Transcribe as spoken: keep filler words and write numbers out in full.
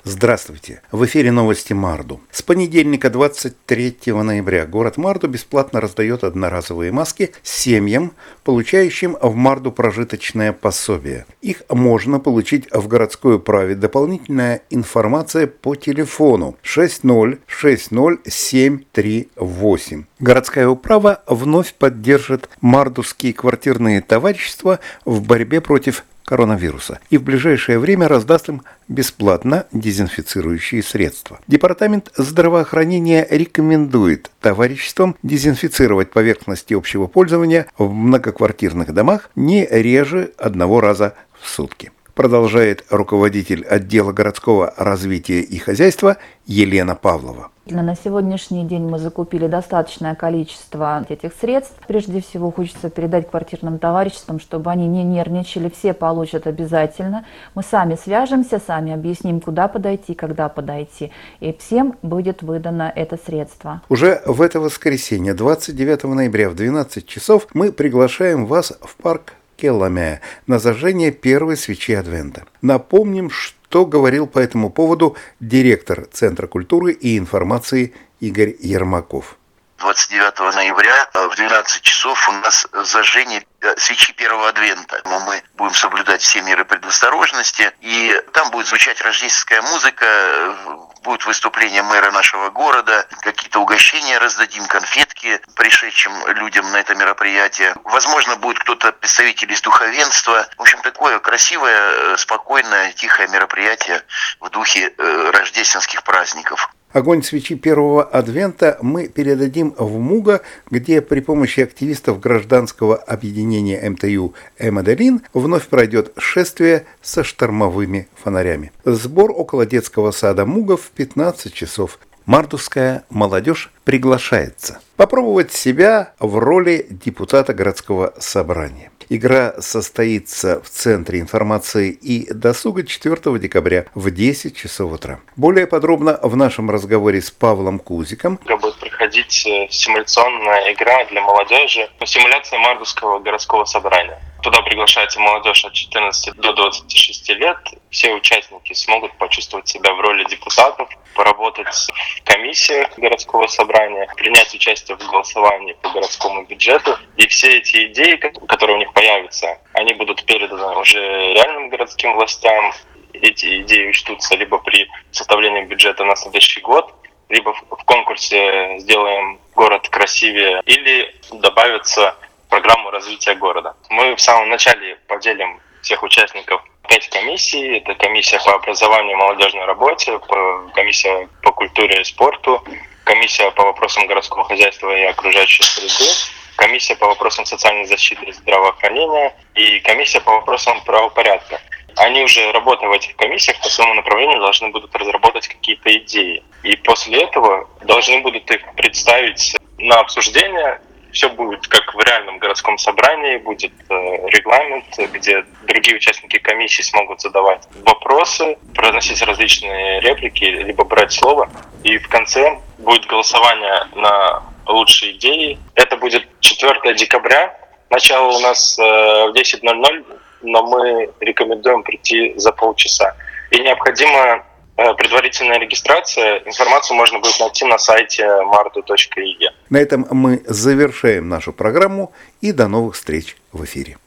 Здравствуйте! В эфире новости Марду. С понедельника двадцать третьего ноября город Марду бесплатно раздает одноразовые маски семьям, получающим в Марду прожиточное пособие. Их можно получить в городской управе. Дополнительная информация по телефону шесть ноль шесть ноль семь три восемь. Городская управа вновь поддержит мардовские квартирные товарищества в борьбе против коронавируса и в ближайшее время раздаст им бесплатно дезинфицирующие средства. Департамент здравоохранения рекомендует товариществам дезинфицировать поверхности общего пользования в многоквартирных домах не реже одного раза в сутки. Продолжает руководитель отдела городского развития и хозяйства Елена Павлова. На сегодняшний день мы закупили достаточное количество этих средств. Прежде всего хочется передать квартирным товариществам, чтобы они не нервничали, все получат обязательно. Мы сами свяжемся, сами объясним, куда подойти, когда подойти, и всем будет выдано это средство. Уже в это воскресенье, двадцать девятого ноября в двенадцать часов, мы приглашаем вас в парк Келламе на зажжение первой свечи Адвента. Напомним, что говорил по этому поводу директор Центра культуры и информации Игорь Ермаков. двадцать девятого ноября в двенадцать часов у нас зажжение свечи первого адвента. Мы будем соблюдать все меры предосторожности, и там будет звучать рождественская музыка, будет выступление мэра нашего города, какие-то угощения раздадим, конфетки пришедшим людям на это мероприятие. Возможно, будет кто-то, представитель из духовенства. В общем, такое красивое, спокойное, тихое мероприятие в духе рождественских праздников. Огонь свечи первого адвента мы передадим в МУГА, где при помощи активистов гражданского объединения эм тэ ю «Эмаделин» вновь пройдет шествие со штормовыми фонарями. Сбор около детского сада МУГА в пятнадцать часов. Мардовская молодежь приглашается попробовать себя в роли депутата городского собрания. Игра состоится в Центре информации и досуга четвёртого декабря в десять часов утра. Более подробно в нашем разговоре с Павлом Кузиком. Будет проходить симуляционная игра для молодежи, симуляция Мардовского городского собрания. Туда приглашается молодежь от четырнадцати до двадцати шести лет. Все участники смогут почувствовать себя в роли депутатов, поработать в комиссиях городского собрания, принять участие в голосовании по городскому бюджету. И все эти идеи, которые у них появятся, они будут переданы уже реальным городским властям. Эти идеи учтутся либо при составлении бюджета на следующий год, либо в конкурсе «Сделаем город красивее», или добавятся программу развития города. Мы в самом начале поделим всех участников в пять комиссий. Это комиссия по образованию и молодежной работе, комиссия по культуре и спорту, комиссия по вопросам городского хозяйства и окружающей среды, комиссия по вопросам социальной защиты и здравоохранения и комиссия по вопросам правопорядка. Они уже, работая в этих комиссиях, по своему направлению должны будут разработать какие-то идеи. И после этого должны будут их представить на обсуждение. Все будет как в реальном городском собрании, будет э, регламент, где другие участники комиссии смогут задавать вопросы, произносить различные реплики, либо брать слово. И в конце будет голосование на лучшие идеи. Это будет четвёртого декабря. Начало у нас э, в десять ноль ноль, но мы рекомендуем прийти за полчаса. И необходима предварительная регистрация. Информацию можно будет найти на сайте марду точка и е. На этом мы завершаем нашу программу и до новых встреч в эфире.